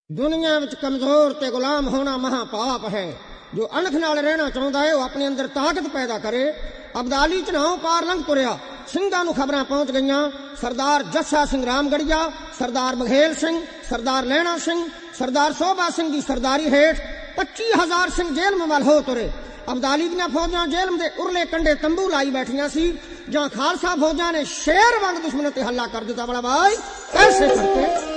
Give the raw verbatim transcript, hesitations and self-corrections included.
दुनिया विच कमजोर ते गुलाम होना महा पाप है। जो अणख नाल रहना चाहुंदा है वह अपने अंदर ताकत पैदा करे। अबदाली चनाव पार लंघ तुरिया, ਸਿੰਘਾਂ ਨੂੰ खबरां पहुंच गईयां। सरदार जस्सा सिंह रामगढ़िया, सरदार बघेल सिंह, सरदार लैणा सिंह, सरदार सोभा सिंह की सरदारी हेठ पच्ची हजार सिंह जेल में वाल हो तुरे। अबदाली दियां फौजां जेल दे उरले कंडे तंबू लाई बैठियां सी, जहां खालसा फौजां ने शेर वांग दुश्मन ते हल्ला कर दिता। बड़ा भाई कैसे करते